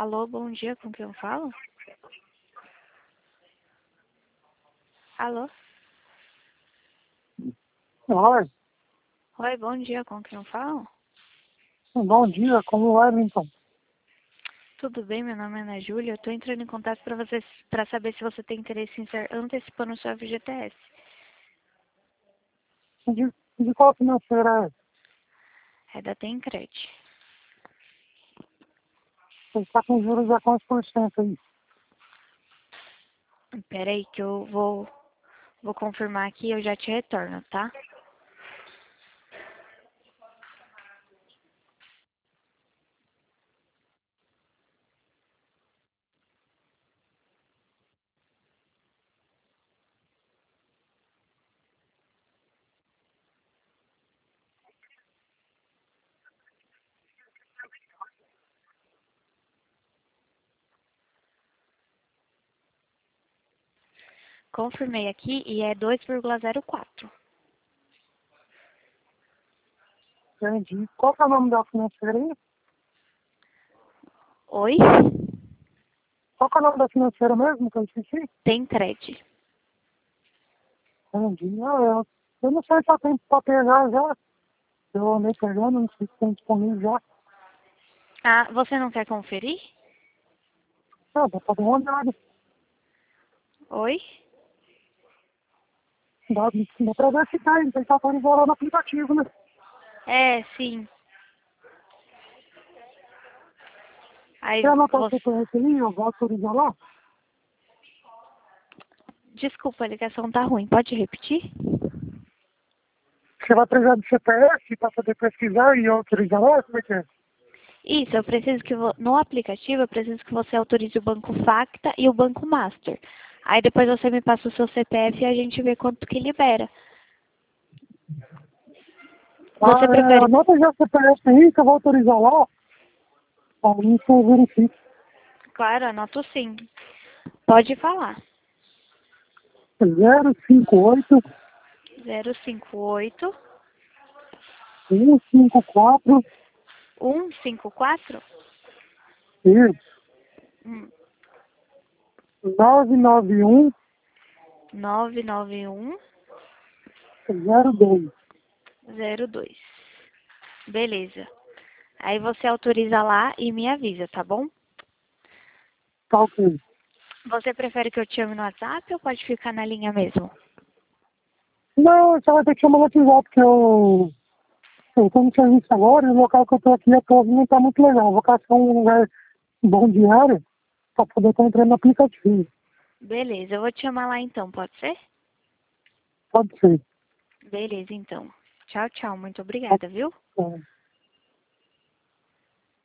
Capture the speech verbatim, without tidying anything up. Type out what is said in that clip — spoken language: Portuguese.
Alô, bom dia, com quem eu falo? Alô? Oi, Oi, bom dia, com quem eu falo? bom dia, como vai, então? Tudo bem, meu nome é Ana Júlia. Eu tô entrando em contato para você para saber se você tem interesse em ser antecipando o seu F G T S. De, de qual financeira é? É da Tencred. Você está com juros a quantos por cento aí? Pera aí que eu vou, vou confirmar aqui e eu já te retorno, tá? Confirmei aqui e é dois vírgula zero quatro. Entendi. Qual que é o nome da financeira aí? Oi? Qual que é o nome da financeira mesmo que eu esqueci? Tencred. Entendi. Ah, eu, eu não sei se eu tenho para pegar já. Eu andei pegando, não sei se tem disponível já. Ah, você não quer conferir? Ah, dá para dar uma olhada. Oi? Dá, dá para ver se tem, tem que autorizar lá no aplicativo, né? É, sim. Aí Quer anotar o você... C P F aí, eu vou autorizar lá? Desculpa, a ligação tá ruim. Pode repetir? Você vai precisar do C P F para poder pesquisar e autorizar lá? Como é que é? Isso, eu preciso que vo- no aplicativo eu preciso que você autorize o Banco Facta e o Banco Master. Aí depois você me passa o seu C P F e a gente vê quanto que libera. Ah, Você é, prefere? anota já o C P F aí que eu vou autorizar lá. Aí você verifica. Claro, anoto sim. Pode falar. zero cinco oito, Zero cinco oito um cinco quatro, um cinco quatro isso, hum, nove nove um, nove nove um zero dois. zero dois. Beleza. Aí você autoriza lá e me avisa, tá bom? Tá ok. Você prefere que eu te chame no WhatsApp ou pode ficar na linha mesmo? Não, você vai ter que chamar no WhatsApp, porque eu, eu tô no serviço agora e o local que eu tô aqui, a torre não tá muito legal. Eu vou caçar um lugar bom de área pra poder estar entrando no aplicativo. Beleza, eu vou te chamar lá então, pode ser? Pode ser. Beleza, então. Tchau, tchau. Muito Tá, obrigada, viu? tá.